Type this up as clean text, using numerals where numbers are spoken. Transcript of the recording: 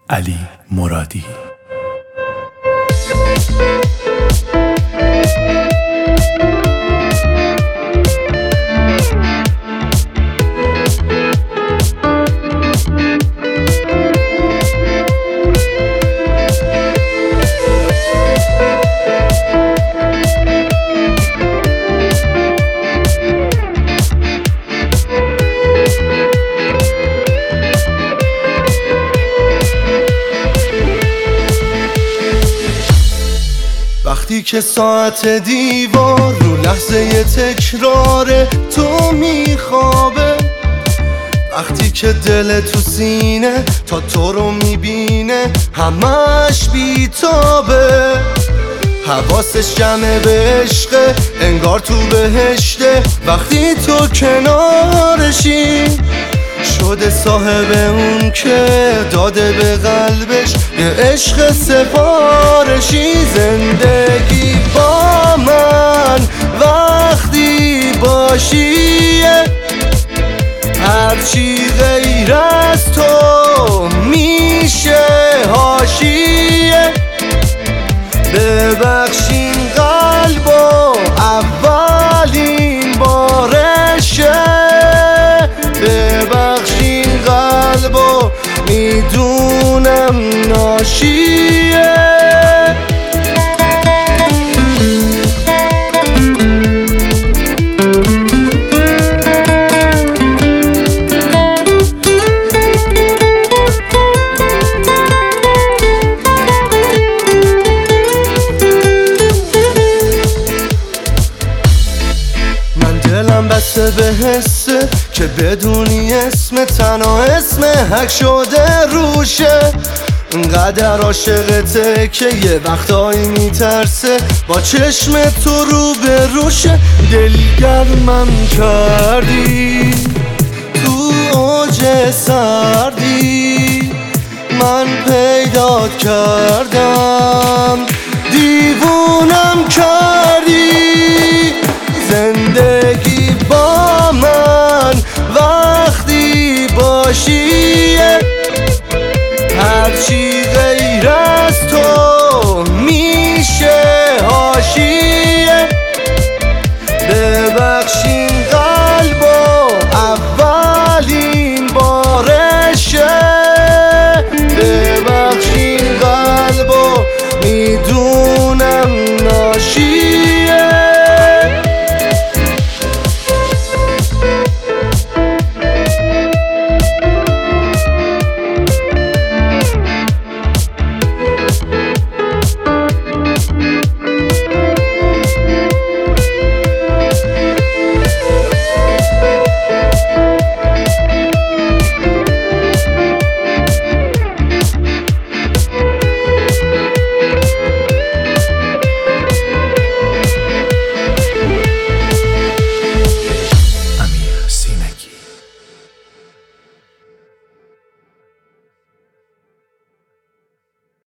علی مرادی. وقتی که ساعت دیوار رو لحظه تکراره تو میخوابه، وقتی که دل تو سینه تا تو رو میبینه همش بیتابه، حواسش جمعه به عشقه انگار تو بهشته، وقتی تو کنارشی شده صاحب اون که داده به قلبش یه عشق سفارشی. زندگی با من وقتی باشی هرچی غیر از تو میشه حاشیه. ببخشین قلبو اولین بارشه، ببخشین قلبو میدونم ناشیه. دلم بسته به حسه که بدونی اسم تنها اسم حق شده روشه، انقدر عاشقته که یه وقتایی میترسه با چشم تو رو به روشه. دلگرمم کردی تو اوج سردی، من پیدات کردم